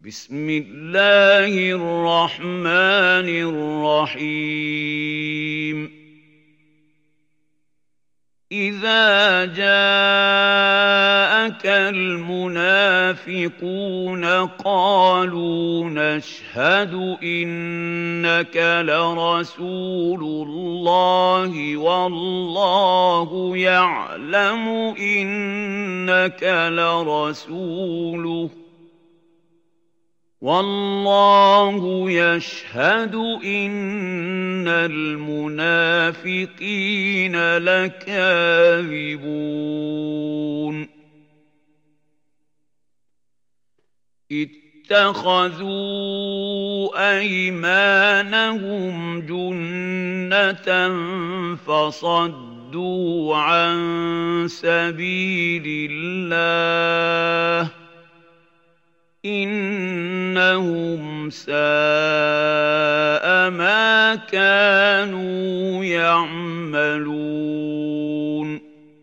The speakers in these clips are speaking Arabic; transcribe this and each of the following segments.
بسم الله الرحمن الرحيم إذا جاءك المنافقون قالوا نشهد إنك لرسول الله والله يعلم إنك لرسوله والله يشهد إن المنافقين لكاذبون اتخذوا أيمانهم جنة فصدوا عن سبيل الله إنهم ساء ما كانوا يعملون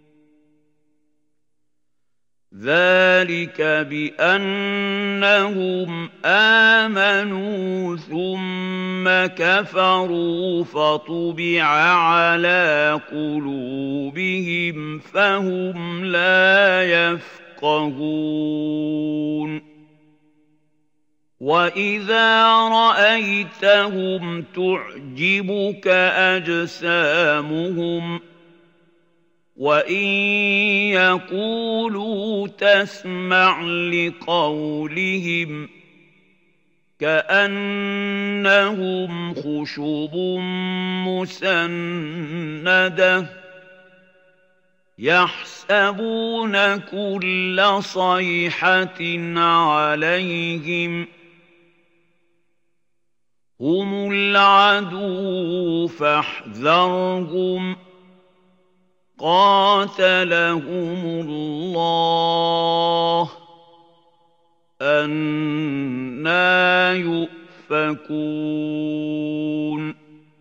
ذلك بأنهم آمنوا ثم كفروا فطبع على قلوبهم فهم لا يفقهون وَإِذَا رَأَيْتَهُمْ تُعْجِبُكَ أَجْسَامُهُمْ وَإِن يَقُولُوا تَسْمَعْ لِقَوْلِهِمْ كَأَنَّهُمْ خُشُبٌ مُّسَنَّدَةٌ يَحْسَبُونَ كُلَّ صَيْحَةٍ عَلَيْهِمْ هم العدو فاحذرهم قاتلهم الله أنى يؤفكون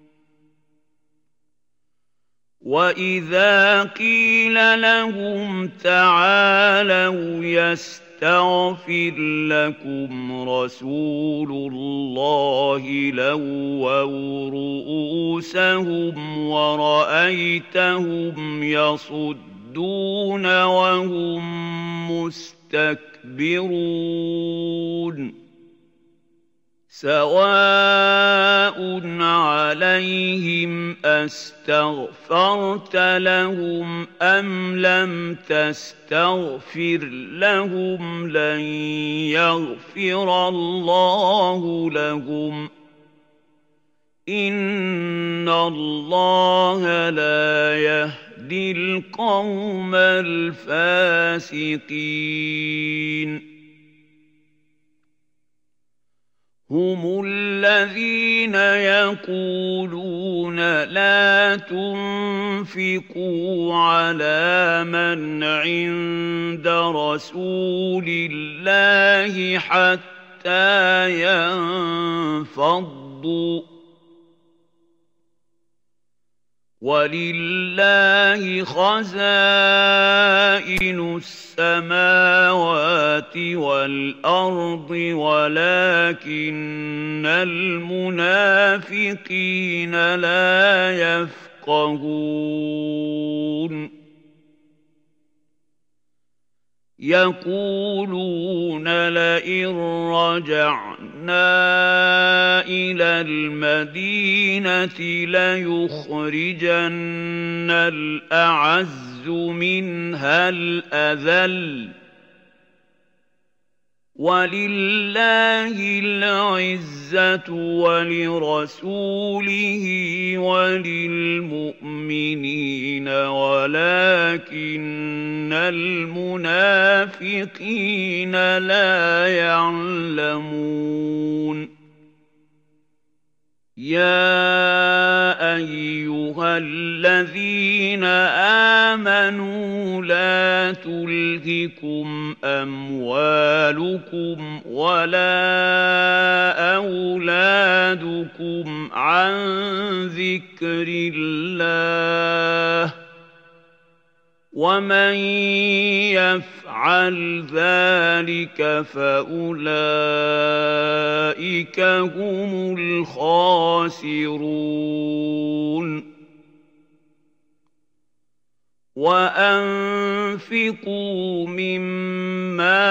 وَإِذَا قِيلَ لَهُمْ تَعَالَوْا يَسْتَغْفِرْ لَكُمْ رَسُولُ اللَّهِ لَوَّوْا رُءُوسَهُمْ وَرَأَيْتَهُمْ يَصُدُّونَ وَهُمْ مُسْتَكْبِرُونَ سواء عليهم أستغفرت لهم أم لم تستغفر لهم لن يغفر الله لهم إن الله لا يهدي القوم الفاسقين هم الذين يقولون لا تنفقوا على من عند رسول الله حتى ينفضوا ولله خزائن السماوات والأرض ولكن المنافقين لا يفقهون يقولون لئن رجعنا إلى المدينة ليخرجن الأعز منها الأذل ولله العزة ولرسوله وللمؤمنين ولكن المنافقين لا يعلمون يا أيها الذين آمنوا لا تلهكم أموالكم ولا أولادكم عن ذكر الله ومن يفعل ذلك فأولئك فأولئك هم الخاسرون وأنفقوا مما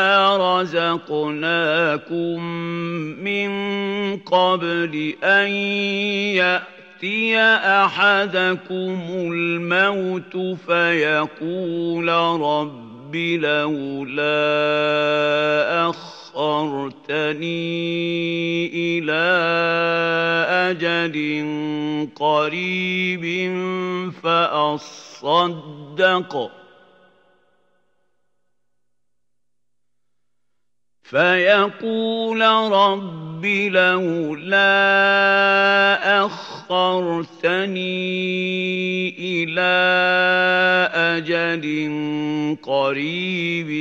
رزقناكم من قبل أن يأتي أحدكم الموت فيقول رب لولا أخرتني إلى أجل قريب فيقول رب لولا أخرتني إلى أجل قريب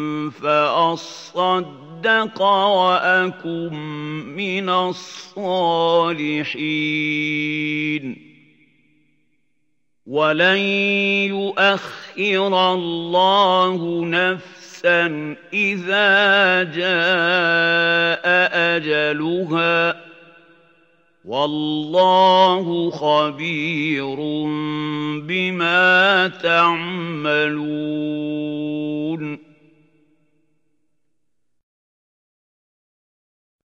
فأصدق وأكن من الصالحين ولن يؤخر الله نفسا إذا جاء أجلها والله خبير بما تعملون